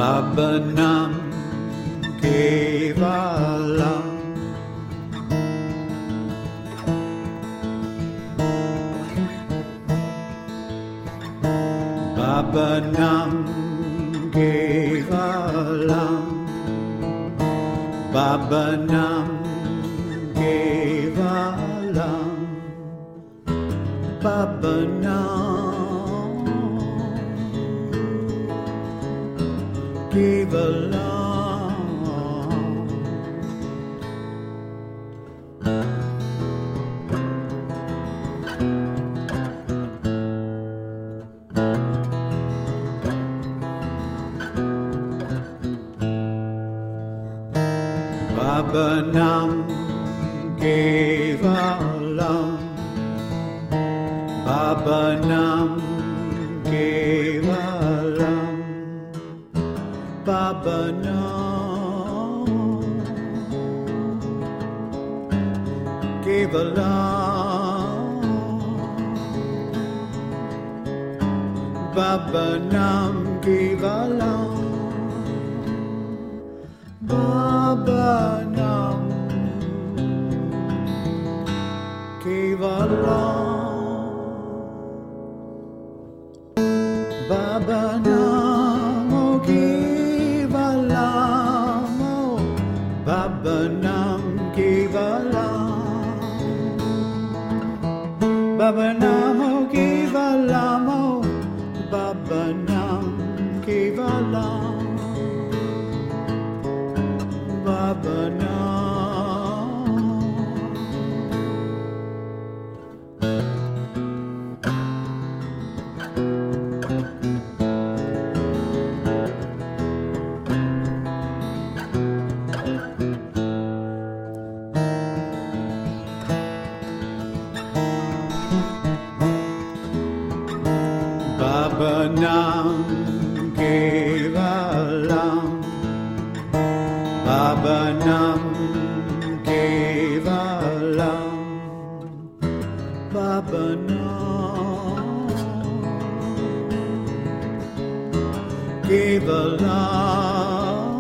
Baba Nam Kevalam. Baba Nam Kevalam. Baba Nam Kevalam. Baba Nam Kevalam. Baba Nam Kevalam. Baba Nam Kevalam. Baba Nam Kevalam. Baba Nam Kevalam. Baba Nam Kevalam. Baba Nam Kevalam. Baba Nam Kevalam. Baba Nam Kevalam. Baba Nam Kevalam. Baba Nam. Baba Nam Kevalam. Baba Nam Kevalam. Baba Nam Kevalam.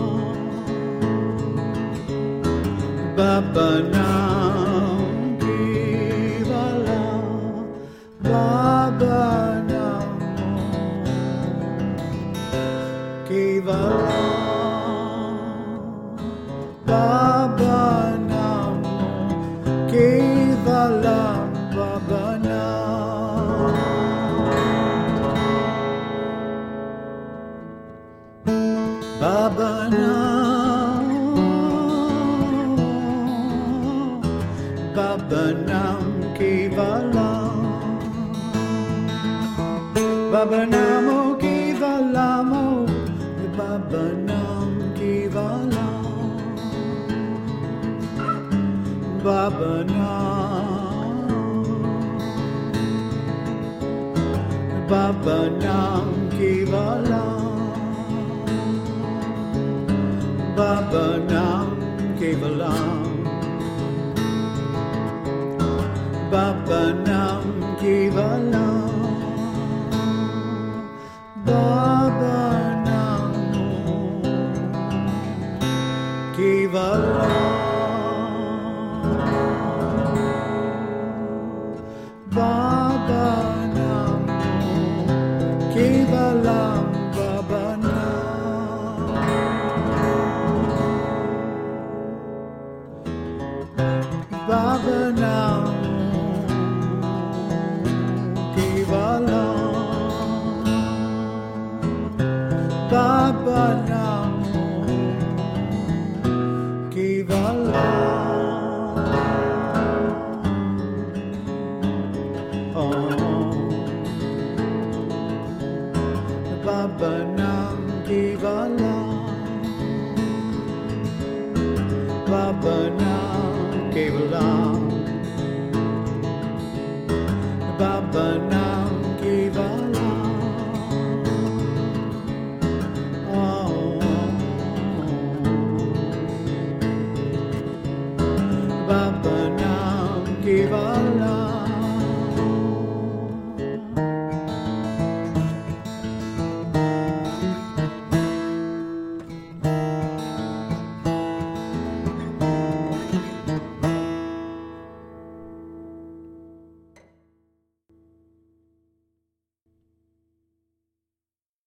Baba Nam Kevalam. Baba Nam Kevalam. Baba Nam Kevalam. Baba Nam. Baba Nam. Baba Nam Kevalam. Baba Nam Kevalam. Baba Nam Kevalam. Baba Nam. Baba Nam Kevalam. Baba Nam Kevalam. Baba Nam Kevalam. Baba Nam Kevalam. Baba Nam Kevalam. Baba Nam. Baba Nam Kevalam. Baba Nam Kevalam. Oh. Baba Nam Kevalam. Baba Nam Kevalam. Baba Nam Kevalam. Oh. Baba Nam Kevalam.